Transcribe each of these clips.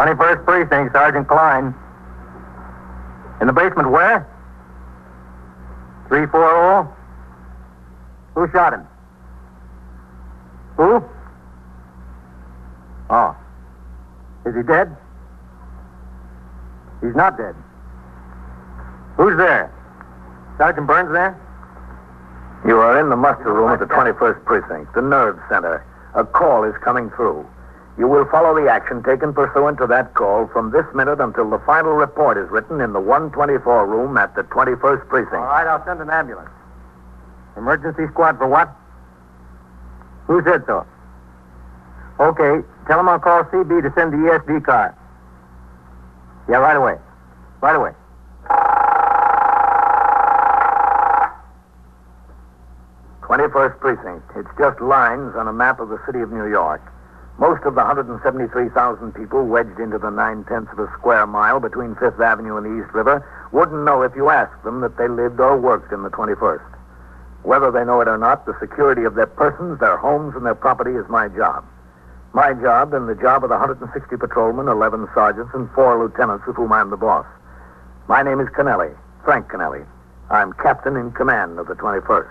21st Precinct, Sergeant Klein. In the basement where? 340? Who shot him? Who? Oh. Is he dead? He's not dead. Who's there? Sergeant Burns there? You are in the muster room at the 21st Precinct, the nerve center. A call is coming through. You will follow the action taken pursuant to that call from this minute until the final report is written in the 124 room at the 21st Precinct. All right, I'll send an ambulance. Emergency squad for what? Who said so? Okay, tell them I'll call CB to send the ESD car. Yeah, right away. Right away. '21st Precinct. It's just lines on a map of the city of New York. Most of the 173,000 people wedged into the 9/10 of a square mile between Fifth Avenue and the East River wouldn't know if you asked them that they lived or worked in the 21st. Whether they know it or not, the security of their persons, their homes, and their property is my job. My job and the job of the 160 patrolmen, 11 sergeants, and 4 lieutenants of whom I'm the boss. My name is Kennelly, Frank Kennelly. I'm captain in command of the 21st.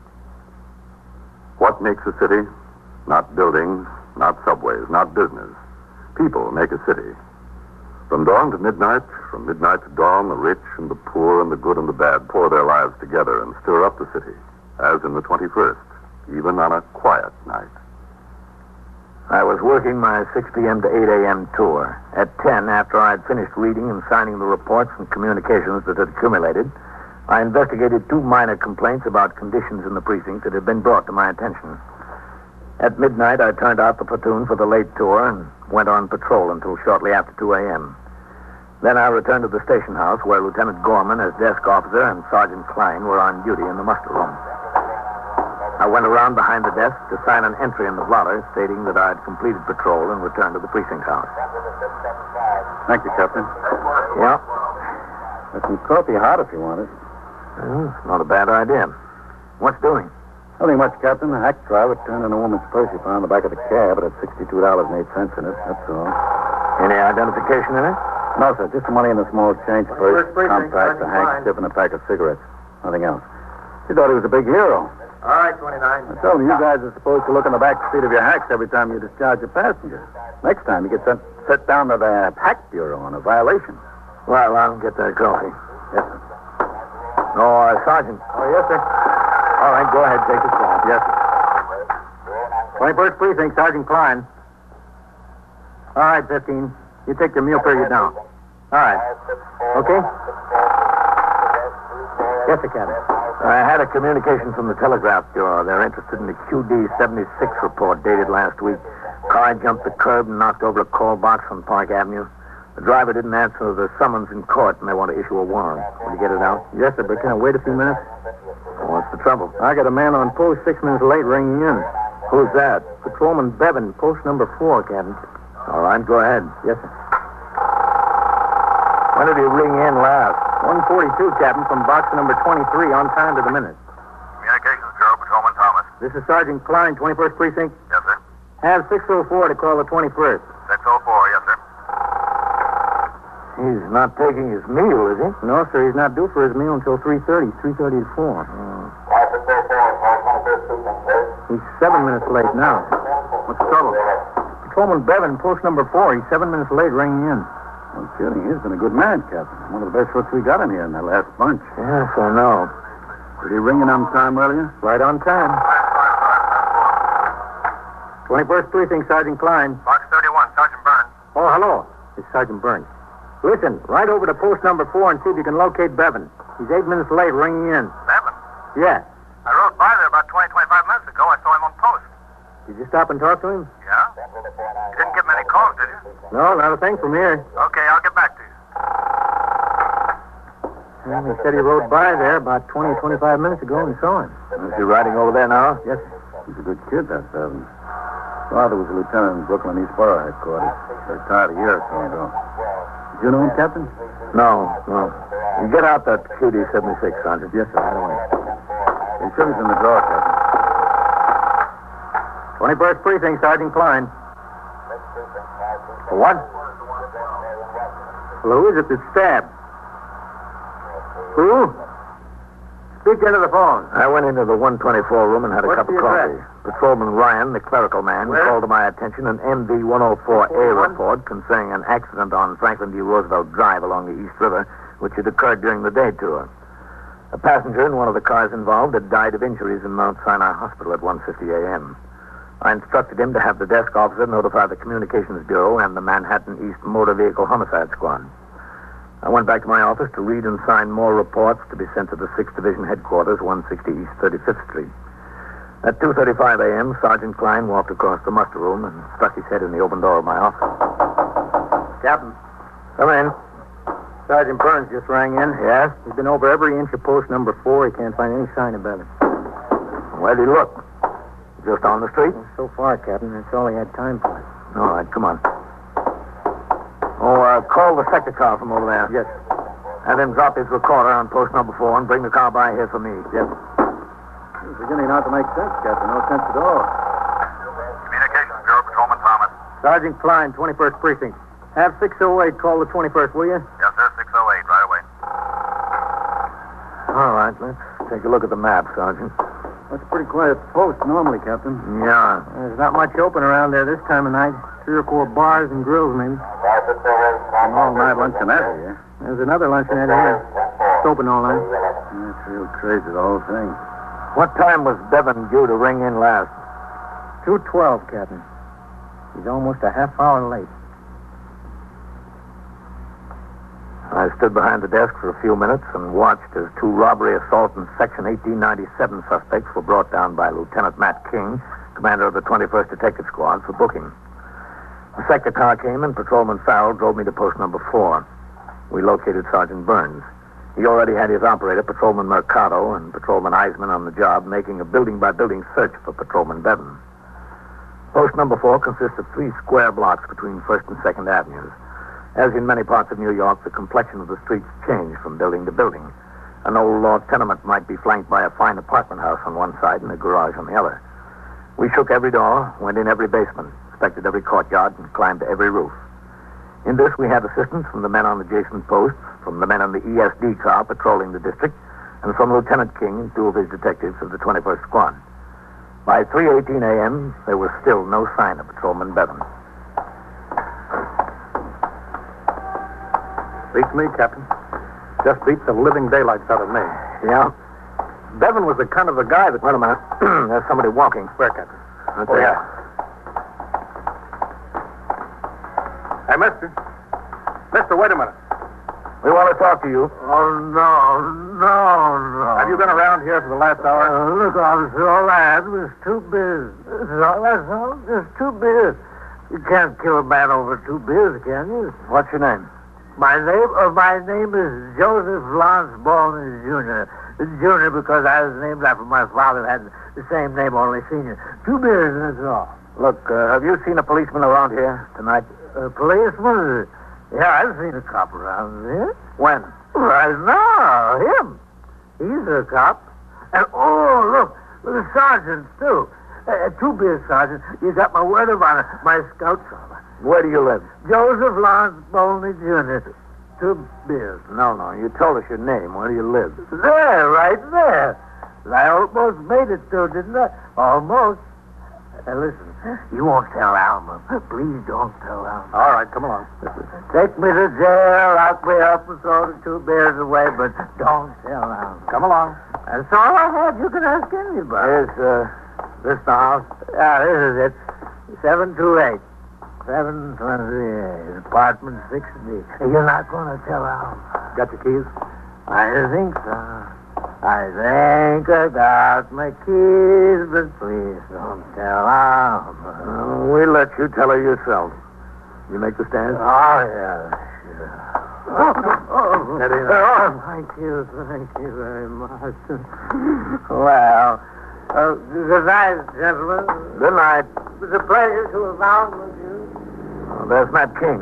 What makes a city? Not buildings, not subways, not business. People make a city. From dawn to midnight, from midnight to dawn, the rich and the poor and the good and the bad pour their lives together and stir up the city, as in the 21st, even on a quiet night. I was working my 6 p.m. to 8 a.m. tour. At 10, after I'd finished reading and signing the reports and communications that had accumulated, I investigated 2 minor complaints about conditions in the precinct that had been brought to my attention. At midnight, I turned out the platoon for the late tour and went on patrol until shortly after 2 a.m. Then I returned to the station house where Lieutenant Gorman, as desk officer, and Sergeant Klein were on duty in the muster room. I went around behind the desk to sign an entry in the blotter stating that I had completed patrol and returned to the precinct house. Thank you, Captain. Yeah? There's some coffee hot if you want it. Well, not a bad idea. What's doing? Nothing much, Captain. The hack driver turned in a woman's purse he found in the back of the cab. It had $62.08 in it, that's all. Any identification in it? No, sir. Just the money in a small change purse, Precinct, compact, a Sergeant handkerchief, and a pack of cigarettes. Nothing else. She thought he was a big hero. All right, 29. I told him you guys are supposed to look in the back seat of your hacks every time you discharge a passenger. Next time you get sent down to the hack bureau on a violation. Well, I'll get that coffee. Yes, sir. No, Sergeant. Oh, yes, sir. All right, go ahead. Take the call. Yes, sir. 21st Precinct, Sergeant Klein. All right, 15. You take the meal period now. All right. Okay? Yes, sir, Captain. I had a communication from the Telegraph Bureau. They're interested in the QD-76 report dated last week. Car jumped the curb and knocked over a call box on Park Avenue. The driver didn't answer the summons in court, and they want to issue a warrant. Will you get it out? Yes, sir, but can I wait a few minutes? What's the trouble? I got a man on post 6 minutes late ringing in. Who's that? Patrolman Bevan, post number 4, Captain. All right, go ahead. Yes, sir. When did he ring in last? 142, Captain, from box number 23, on time to the minute. Communications Bureau, Patrolman Thomas. This is Sergeant Klein, 21st Precinct. Yes, sir. Have 604 to call the 21st. 604, yes, sir. He's not taking his meal, is he? No, sir, he's not due for his meal until 3:30, 3:30 to 4. He's 7 minutes late now. What's the trouble? Patrolman Bevan, post number 4. He's 7 minutes late ringing in. No kidding. He's been a good man, Captain. One of the best folks we got in here in that last bunch. Yes, I know. Did he ring in on time earlier? Right on time. 21st Precinct, Sergeant Klein. Box 31, Sergeant Burns. Oh, hello. It's Sergeant Burns. Listen, right over to post number 4 and see if you can locate Bevan. He's 8 minutes late ringing in. Bevan. Yeah. I rode by there about 25 minutes ago. I saw him on post. Did you stop and talk to him? Yeah? You didn't get many calls, did you? No, not a thing from here. Okay, I'll get back to you. Well, he said he rode by there about 20 or 25 minutes ago and saw him. Is he riding over there now? Yes, sir. He's a good kid, that Bevan. Father was a lieutenant in Brooklyn East Borough headquarters. Retired a year or so ago. Did you know him, Captain? No. You get out that QD-76, Sergeant. Yes, sir. Right away. His sugar's in the drawer, Captain. 21st Precinct, Sergeant Klein. For what? Well, who is it that stabbed? Who? Speak into the phone. I went into the 124 room and had a What's cup of the coffee. address? Patrolman Ryan, the clerical man, Where? called to my attention an MV 104A report concerning an accident on Franklin D. Roosevelt Drive along the East River, which had occurred during the day tour. A passenger in one of the cars involved had died of injuries in Mount Sinai Hospital at 1:50 a.m. I instructed him to have the desk officer notify the Communications Bureau and the Manhattan East Motor Vehicle Homicide Squad. I went back to my office to read and sign more reports to be sent to the 6th Division Headquarters, 160 East 35th Street. At 2:35 a.m., Sergeant Klein walked across the muster room and stuck his head in the open door of my office. Captain, Come in. Sergeant Burns just rang in. Yes? He's been over every inch of post number 4. He can't find any sign of Bevan. Where'd he look? Just on the street? So far, Captain, that's all he had time for. All right, come on. Oh, call the sector car from over there. Yes. Have him drop his recorder on post number 4 and bring the car by here for me. Yes. It's beginning not to make sense, Captain. No sense at all. Communications Bureau, Patrolman Thomas. Sergeant Klein, 21st Precinct. Have 608 call the 21st, will you? Yes, sir, 608, right away. All right, let's take a look at the map, Sergeant. That's a pretty quiet post normally, Captain. Yeah. There's not much open around there this time of night. 3 or 4 bars and grills, maybe. An all-night luncheonette here. There's another luncheonette here. It's open all night. That's real crazy, the whole thing. What time was Bevan due to ring in last? 2:12, Captain. He's almost a half hour late. I stood behind the desk for a few minutes and watched as 2 robbery, assault, and Section 1897 suspects were brought down by Lieutenant Matt King, commander of the 21st Detective Squad, for booking. The sector car came and Patrolman Farrell drove me to post number 4. We located Sergeant Burns. He already had his operator, Patrolman Mercado, and Patrolman Eisman on the job, making a building-by-building search for Patrolman Bevan. Post number 4 consists of 3 square blocks between 1st and 2nd Avenues. As in many parts of New York, the complexion of the streets changed from building to building. An old law tenement might be flanked by a fine apartment house on one side and a garage on the other. We shook every door, went in every basement, inspected every courtyard, and climbed to every roof. In this, we had assistance from the men on adjacent posts, from the men on the ESD car patrolling the district, and from Lieutenant King and 2 of his detectives of the 21st Squad. By 3:18 a.m., there was still no sign of Patrolman Bevan. Beats me, Captain. Just beats the living daylights out of me. Yeah? Bevan was the kind of a guy that... Wait a minute. There's somebody walking. Where, Captain? Right Oh, there. yeah. Hey, mister. Mister, wait a minute. We want to talk to you. Oh, no. Have you been around here for the last hour? Look, officer, all I had was 2 beers. That's all. Just 2 beers. You can't kill a man over 2 beers, can you? What's your name? My name is Joseph Lance Baldwin Jr. Jr. because I was named after my father who had the same name, only senior. 2 beers, that's all. Look, have you seen a policeman around here tonight? A policeman? Yeah, I've seen a cop around here. When? Right now, him. He's a cop. And, oh, look, the sergeants, too. 2 beers, Sergeant. You got my word of honor. My scout's honor. Where do you live? Joseph Lance Baldwin Jr. 2 beers. No. You told us your name. Where do you live? There, right there. I almost made it, too, didn't I? Almost. Listen, you won't tell Alma. Please don't tell Alma. All right, come along. Take me to jail, lock me up, and throw the 2 beers away, but don't tell Alma. Come along. That's all I have. You can ask anybody. Is this the house? Yeah, this is it. 728. 728. Apartment 6B. You're not going to tell Alma. Got your keys? I think so. I think I got my keys, but please don't tell Alma. We'll let you tell her yourself. You make the stand? Oh, yeah, sure. Thank you very much. Well, good night, gentlemen. Good night. It was a pleasure to have found with you. Oh, there's Matt King.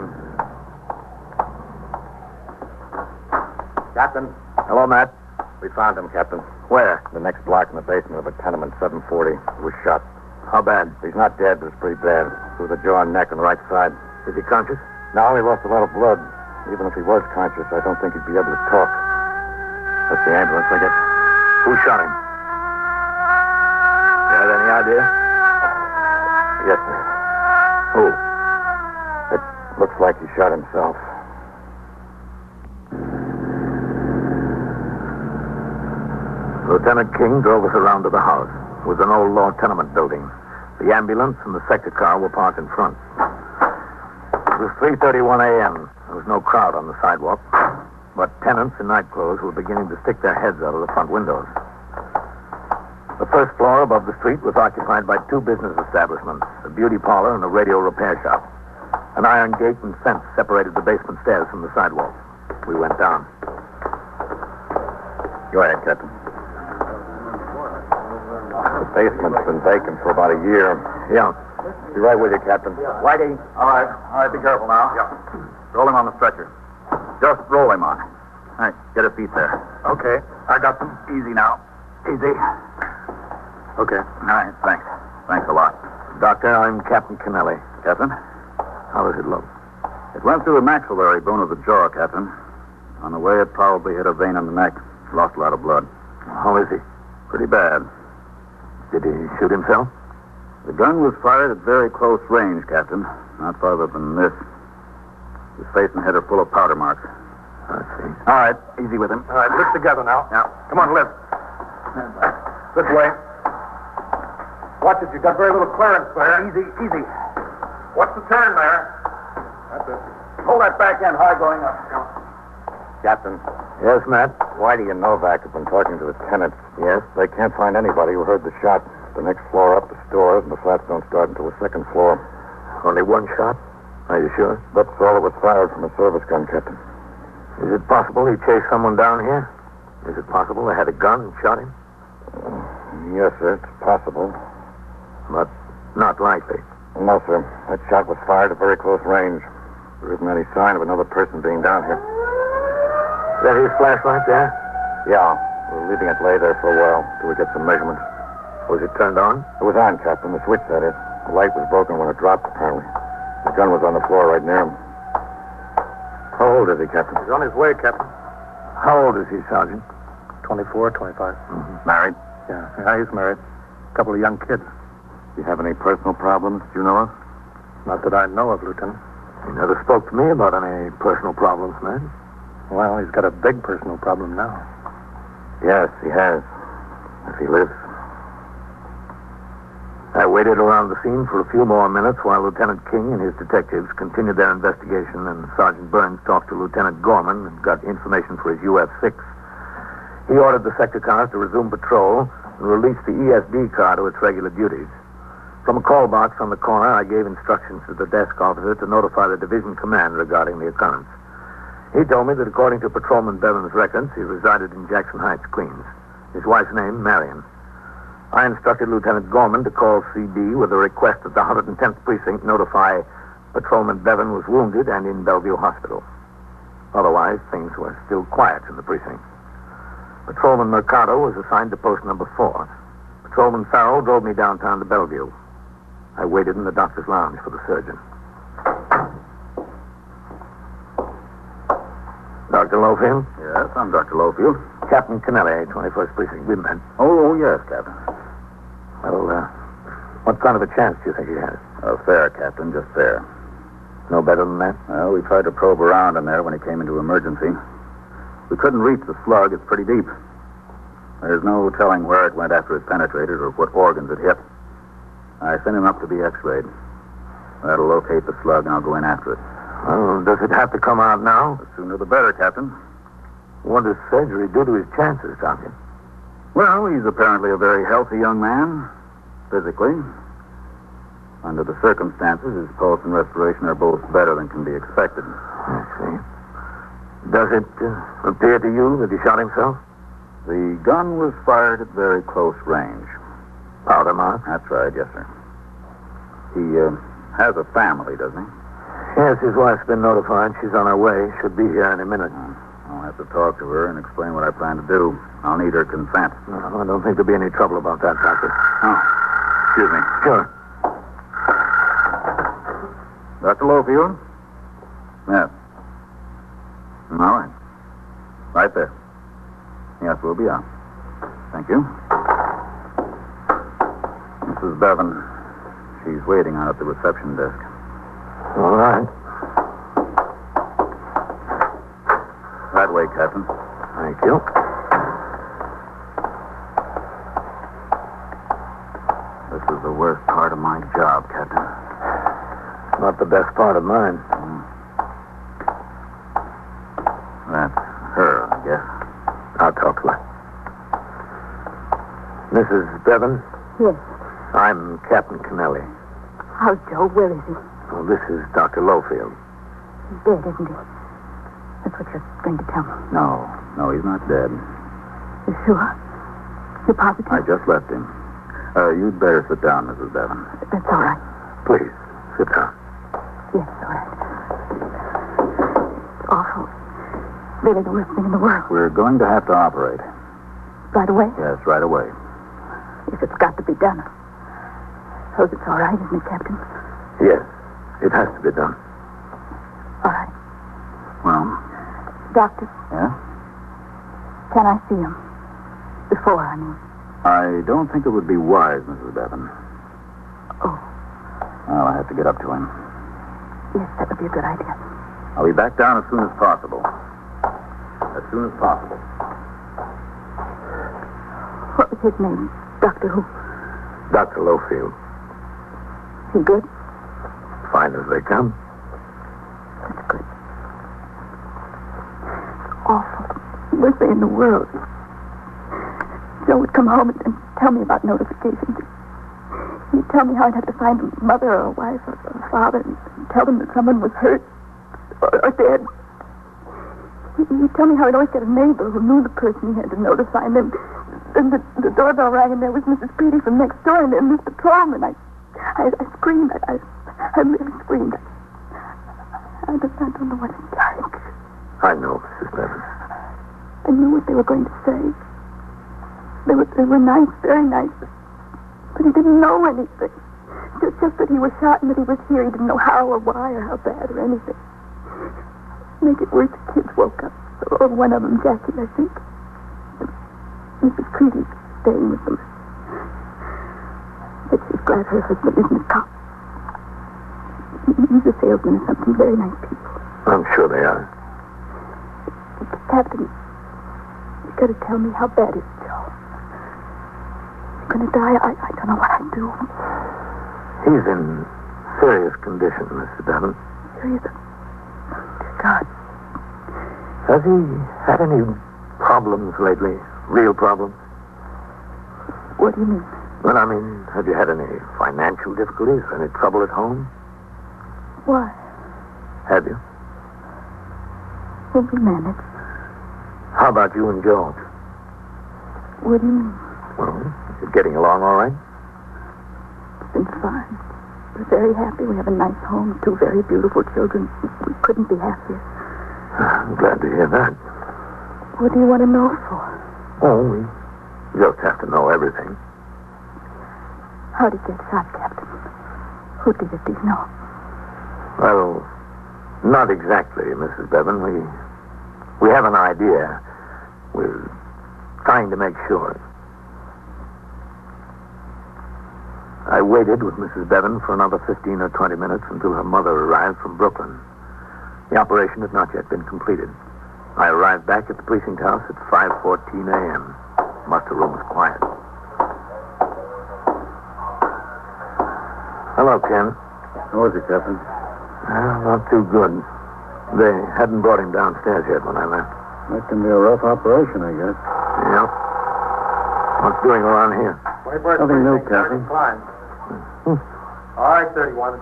Captain, Hello, Matt. we found him, Captain. Where? The next block in the basement of a tenement, 740. He was shot. How bad? He's not dead, but it's pretty bad. Through the jaw and neck on the right side. Is he conscious? No, he lost a lot of blood. Even if he was conscious, I don't think he'd be able to talk. That's the ambulance, I guess. Who shot him? You have any idea? Yes, sir. Who? It looks like he shot himself. Lieutenant King drove us around to the house. It was an old law tenement building. The ambulance and the sector car were parked in front. It was 3:31 a.m. There was no crowd on the sidewalk, but tenants in night clothes were beginning to stick their heads out of the front windows. The first floor above the street was occupied by two business establishments, a beauty parlor and a radio repair shop. An iron gate and fence separated the basement stairs from the sidewalk. We went down. Go ahead, Captain. The basement's been vacant for about a year. Yeah. Be right with you, Captain. Whitey. All right. Be careful now. Yeah. Roll him on the stretcher. Just roll him on. All right, get his feet there. Okay. I got them. Easy now. Easy. Okay. All right, thanks. Thanks a lot. Doctor, I'm Captain Kennelly. Captain? How does it look? It went through the maxillary bone of the jaw, Captain. On the way, it probably hit a vein in the neck. Lost a lot of blood. How is he? Pretty bad. Did he shoot himself? The gun was fired at very close range, Captain. Not farther than this. His face and head are full of powder marks. I see. All right, easy with him. All right, lift together now. Yeah. Come on, lift. This way. Watch it. You've got very little clearance there. Easy. What's the turn there? That's it. Pull that back end high going up. Captain, Yes, Matt? Whitey and Novak have been talking to the tenants. Yes? They can't find anybody who heard the shot. The next floor up is stores, and the flats don't start until the second floor. Only one shot? Are you sure? That's all that was fired from a service gun, Captain. Is it possible he chased someone down here? Is it possible they had a gun and shot him? Yes, sir, it's possible. But not likely. No, sir. That shot was fired at very close range. There isn't any sign of another person being down here. Is that his flashlight there? Yeah, we're leaving it lay there for a while till we get some measurements. Was it turned on? It was on, Captain. The switch, that is. The light was broken when it dropped, apparently. The gun was on the floor right near him. How old is he, Captain? He's on his way, Captain. How old is he, Sergeant? 24, 25. Married? Yeah, he's married. A couple of young kids. Do you have any personal problems you know of? Not that I know of, Lieutenant. He never spoke to me about any personal problems, man. Well, he's got a big personal problem now. Yes, he has. If he lives. I waited around the scene for a few more minutes while Lieutenant King and his detectives continued their investigation, and Sergeant Burns talked to Lieutenant Gorman and got information for his UF-6. He ordered the sector cars to resume patrol and release the ESD car to its regular duties. From a call box on the corner, I gave instructions to the desk officer to notify the division command regarding the occurrence. He told me that according to Patrolman Bevan's records, he resided in Jackson Heights, Queens. His wife's name, Marion. I instructed Lieutenant Gorman to call CB with a request that the 110th Precinct notify Patrolman Bevan was wounded and in Bellevue Hospital. Otherwise, things were still quiet in the precinct. Patrolman Mercado was assigned to post number 4. Patrolman Farrell drove me downtown to Bellevue. I waited in the doctor's lounge for the surgeon. Dr. Lofield? Yes, I'm Dr. Lofield. Captain Kennelly, 21st Precinct. We met. Oh, yes, Captain. Well, what kind of a chance do you think he has? Fair, Captain, just fair. No better than that? Well, we tried to probe around in there when he came into emergency. We couldn't reach the slug. It's pretty deep. There's no telling where it went after it penetrated or what organs it hit. I sent him up to be x-rayed. That'll locate the slug, and I'll go in after it. Well, does it have to come out now? The sooner the better, Captain. What does surgery do to his chances, Sergeant? Well, he's apparently a very healthy young man, physically. Under the circumstances, his pulse and respiration are both better than can be expected. I see. Does it appear to you that he shot himself? The gun was fired at very close range. Powder mark? That's right, yes, sir. He has a family, doesn't he? Yes, his wife's been notified. She's on her way. Should be here any minute. I'll have to talk to her and explain what I plan to do. I'll need her consent. No, I don't think there'll be any trouble about that, Doctor. Oh, excuse me. Sure. Dr. Lofield? Yes. All right. Right there. Yes, we'll be on. Thank you. Mrs. Bevan. She's waiting out at the reception desk. All right. That way, Captain. Thank you. This is the worst part of my job, Captain. Not the best part of mine. That's her, I guess. I'll talk to her. Mrs. Bevan, Yes. I'm Captain Kennelly. How's Joe? Where is he? Well, this is Dr. Lowfield. He's dead, isn't he? That's what you're going to tell me. No, he's not dead. You sure? You're positive? I just left him. You'd better sit down, Mrs. Bevan. That's all right. Please, sit down. Yes, all right. It's awful. Really the worst thing in the world. We're going to have to operate. Right away? Yes, right away. If it's got to be done. Suppose it's all right, isn't it, Captain? Yes, it has to be done. All right. Well, Doctor, yeah? can I see him? Before, I mean. I don't think it would be wise, Mrs. Bevan. Oh. Well, I have to get up to him. Yes, that would be a good idea. I'll be back down as soon as possible. As soon as possible. What was his name? Doctor who? Dr. Lowfield. He good? Fine as they come. That's good. It's awful. Worst thing in the world. Joe would come home and tell me about notifications. He'd tell me how I'd have to find a mother or a wife or a father and tell them that someone was hurt or dead. He'd tell me how I'd always get a neighbor who knew the person he had to notify. And then the doorbell rang, and there was Mrs. Petey from next door, and then Mr. Patrolman. I screamed. I really screamed. I don't know what it's like. I know, Mrs. Bevan. I knew what they were going to say. They were nice, very nice. But he didn't know anything. Just that he was shot and that he was here. He didn't know how or why or how bad or anything. Make it worse, the kids woke up. Or one of them, Jackie, I think. Mrs. Creedy's staying with them. But she's glad her husband isn't a cop. He's a salesman or something. Very nice people. I'm sure they are. Captain, you got to tell me how bad is Joe. He's going to die. I don't know what I'd do. He's in serious condition, Mrs. Bevan. Serious? God. Has he had any problems lately? Real problems? What do you mean? Well, I mean, have you had any financial difficulties? Any trouble at home? Why? Have you? Well, we managed. How about you and Joe? What do you mean? Well, you're getting along all right? It's been fine. We're very happy. We have a nice home, 2 very beautiful children. We couldn't be happier. I'm glad to hear that. What do you want to know for? Oh, we just have to know everything. How did he get shot, Captain? Who did it, do you know? Well, not exactly, Mrs. Bevan. We have an idea. We're trying to make sure. I waited with Mrs. Bevan for another 15 or 20 minutes until her mother arrived from Brooklyn. The operation had not yet been completed. I arrived back at the precinct house at 5:14 a.m. Muster room was quiet. Hello, Ken. How is it, Captain? Not too good. They hadn't brought him downstairs yet when I left. That can be a rough operation, I guess. Yep. What's doing around here? Nothing new, Captain. All right, 31.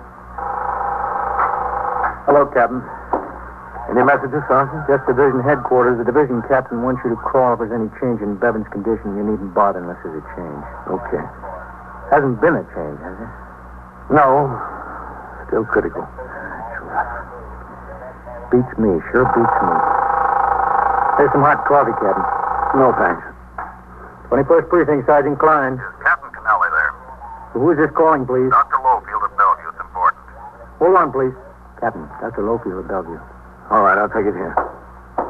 Hello, Captain. Any messages, Sergeant? Just division headquarters. The division captain wants you to call if there's any change in Bevan's condition. You needn't bother unless there's a change. Okay. Hasn't been a change, has it? No. Still critical. Beats me. Sure beats me. Here's some hot coffee, Captain. No, thanks. 21st Precinct, Sergeant Klein. Captain Kennelly there. Who is this calling, please? Dr. Lowfield at Bellevue. It's important. Hold on, please. Captain, Dr. Lowfield of Bellevue. All right, I'll take it here.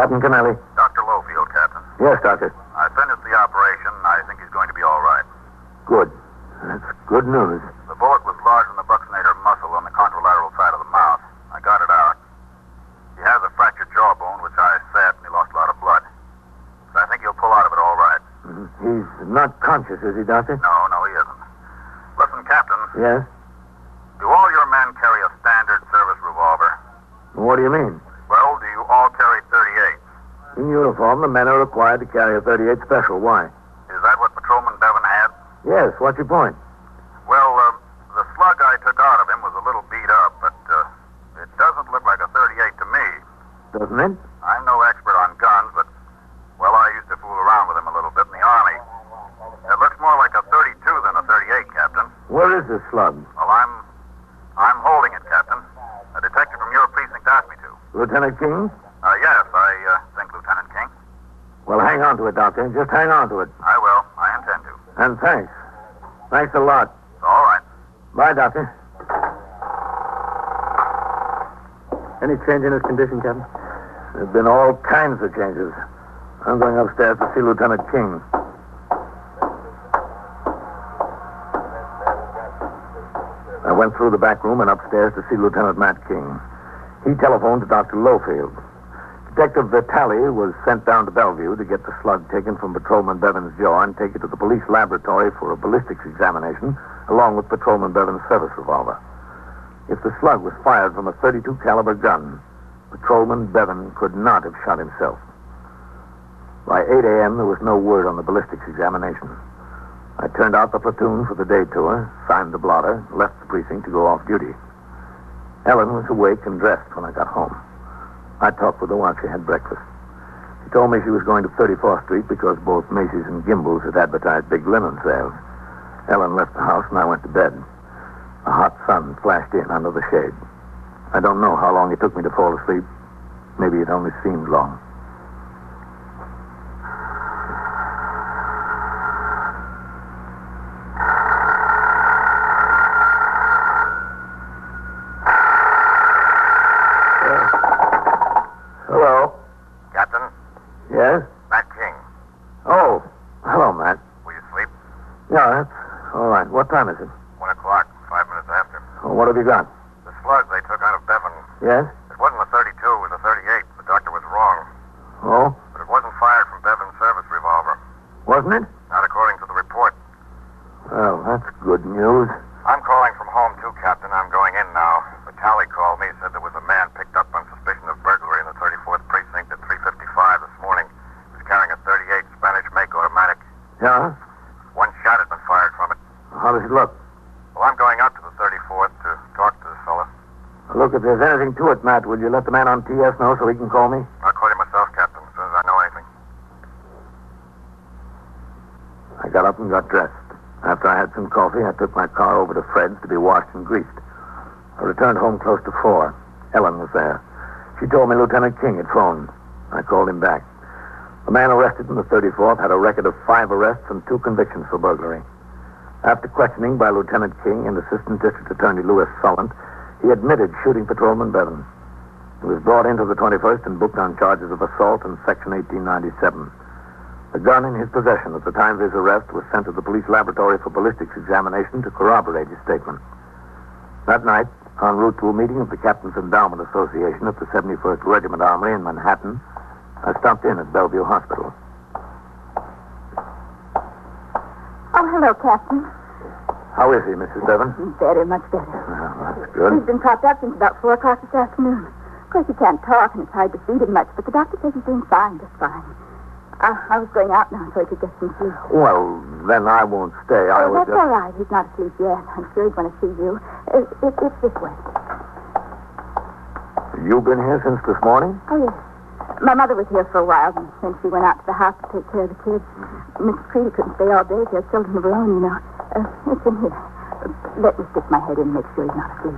Captain Kennelly. Dr. Lowfield, Captain. Yes, Doctor. I finished the operation. I think he's going to be all right. Good. That's good news. The bullet was lodged in the buccinator muscle on the contralateral side of the mouth. I got it out. He has a fractured jawbone, which I set, and he lost a lot of blood. So I think he'll pull out of it all right. Mm-hmm. He's not conscious, is he, Doctor? No, he isn't. Listen, Captain. Yes? Do all your men carry a standard service revolver? What do you mean? Well, do you all carry 38s? In uniform, the men are required to carry a 38 special. Why? Is that what Patrolman Bevan had? Yes, what's your point? Well, the slug I took out of him was a little beat up, but it doesn't look like a 38 to me. Doesn't it? I'm no expert on guns, but, well, I used to fool around with them a little bit in the Army. It looks more like a 32 than a 38, Captain. Where is this slug? Well, I'm holding it, Captain. A detective from your precinct asked me to. Lieutenant King? Yes, I think Lieutenant King. Well, hang on to it, Doctor. Just hang on to it. I will. I intend to. And thanks. Thanks a lot. All right. Bye, Doctor. Any change in his condition, Captain? There have been all kinds of changes. I'm going upstairs to see Lieutenant King. I went through the back room and upstairs to see Lieutenant Matt King. He telephoned to Dr. Lowfield. Detective Vitale was sent down to Bellevue to get the slug taken from Patrolman Bevan's jaw and take it to the police laboratory for a ballistics examination, along with Patrolman Bevan's service revolver. If the slug was fired from a .32 caliber gun, Patrolman Bevan could not have shot himself. By 8 a.m., there was no word on the ballistics examination. I turned out the platoon for the day tour, signed the blotter, left the precinct to go off duty. Ellen was awake and dressed when I got home. I talked with her while she had breakfast. She told me she was going to 34th Street because both Macy's and Gimbel's had advertised big linen sales. Ellen left the house and I went to bed. A hot sun flashed in under the shade. I don't know how long it took me to fall asleep. Maybe it only seemed long. Hello? Captain? Yes? Matt King. Oh, hello, Matt. Will you sleep? Yeah, that's all right. What time is it? 1 o'clock, 5 minutes after. Oh, what have you got? The slug they took out of Bevan. Yes? It wasn't a 32, it was a 38. The doctor was wrong. Oh, But it wasn't fired from Bevan's service revolver. wasn't it? Not according to the report. Well, that's good news. I'm calling from home, too, Captain. I'm going in now. Vitale called me, said there was a man picked up on suspicion of burglary in the 34th Precinct at 3:55 this morning. He was carrying a 38 Spanish make automatic. Yeah? One shot had been fired from it. How does it look? Well, I'm going out to the 34th to talk to this fella. Look, if there's anything to it, Matt, will you let the man on TS know so he can call me? I'll call you myself, Captain, as soon as I know anything. I got up and got dressed. After I had some coffee, I took my car over to Fred's to be washed and greased. I returned home close to 4. Ellen was there. She told me Lieutenant King had phoned. I called him back. The man arrested in the 34th had a record of 5 arrests and 2 convictions for burglary. After questioning by Lieutenant King and Assistant District Attorney Louis Solent, he admitted shooting Patrolman Bevan. He was brought into the 21st and booked on charges of assault and Section 1897. The gun in his possession at the time of his arrest was sent to the police laboratory for ballistics examination to corroborate his statement. That night, en route to a meeting of the Captain's Endowment Association at the 71st Regiment Armory in Manhattan, I stopped in at Bellevue Hospital. Oh, hello, Captain. How is he, Mrs. Bevan? Better, much better. Oh, that's good. He's been propped up since about 4 o'clock this afternoon. Of course, he can't talk, and it's hard to feed him much, but the doctor says he's doing fine, just fine. I was going out now so he could get some sleep. Well, then I won't stay. I was That's all right. He's not asleep yet. I'm sure he's going to see you. It's this way. You've been here since this morning? Oh, yes. My mother was here for a while, and then she went out to the house to take care of the kids. Mrs. Creedy couldn't stay all day. She has children of her own, you know. It's in here. Let me stick my head in and make sure he's not asleep.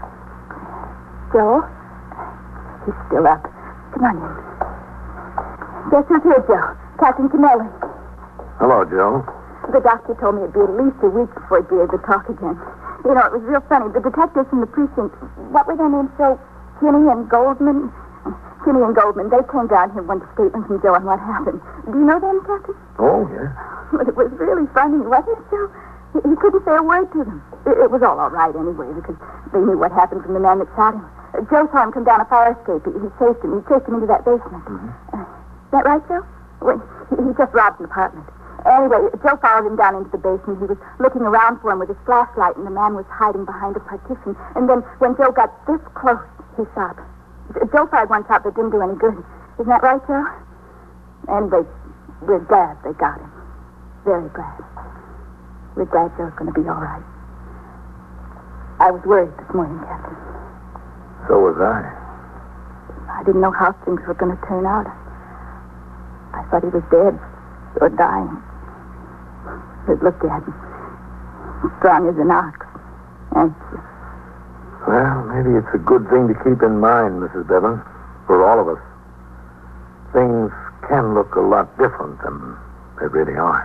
Joe? He's still up. Come on in. Guess who's here, Joe? Captain Kennelly. Hello, Joe. The doctor told me it'd be at least a week before he'd be able to talk again. You know, it was real funny. The detectives from the precinct, what were their names, Joe? Kinney and Goldman? Kinney and Goldman, they came down here and wanted a statement from Joe on what happened. Do you know them, Captain? Oh, yeah. But it was really funny, wasn't it, Joe? He couldn't say a word to them. It was all right anyway, because they knew what happened from the man that shot him. Joe saw him come down a fire escape. He chased him. He chased him into that basement. Is that right, Joe? Well, he just robbed an apartment. Anyway, Joe followed him down into the basement. He was looking around for him with his flashlight, and the man was hiding behind a partition. And then when Joe got this close, he shot. Joe fired one shot that didn't do any good. Isn't that right, Joe? Anyway, we're glad they got him. Very glad. We're glad Joe's going to be all right. I was worried this morning, Captain. So was I. I didn't know how things were going to turn out. I thought he was dead or dying. But look at him. Strong as an ox. Anxious. Well, maybe it's a good thing to keep in mind, Mrs. Bevan, for all of us. Things can look a lot different than they really are.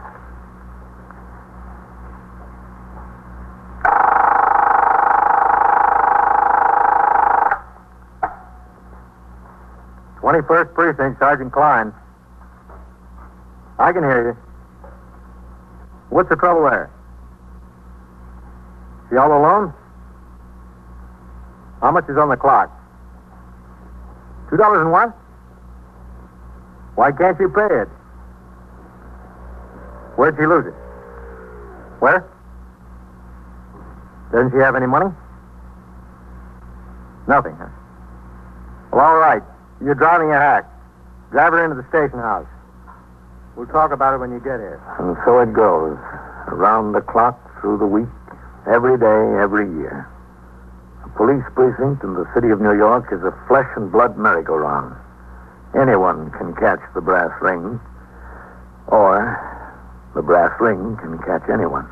"21st Precinct, Sergeant Klein. I can hear you. What's the trouble there? She all alone? How much is on the clock? $2 and what? Why can't you pay it? Where'd she lose it? Where? Doesn't she have any money? Nothing, huh? Well, all right. You're driving a hack. Drive her into the station house. We'll talk about it when you get here. And so it goes. Around the clock, through the week, every day, every year. A police precinct in the city of New York is a flesh and blood merry-go-round. Anyone can catch the brass ring, or the brass ring can catch anyone.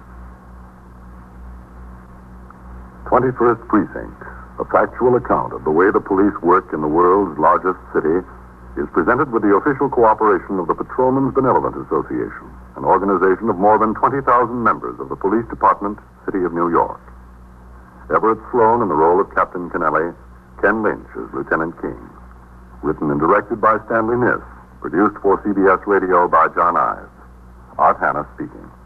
21st Precinct, a factual account of the way the police work in the world's largest city, is presented with the official cooperation of the Patrolmen's Benevolent Association, an organization of more than 20,000 members of the Police Department, City of New York. Everett Sloan in the role of Captain Kennelly, Ken Lynch as Lieutenant King. Written and directed by Stanley Niss. Produced for CBS Radio by John Ives. Art Hanna speaking.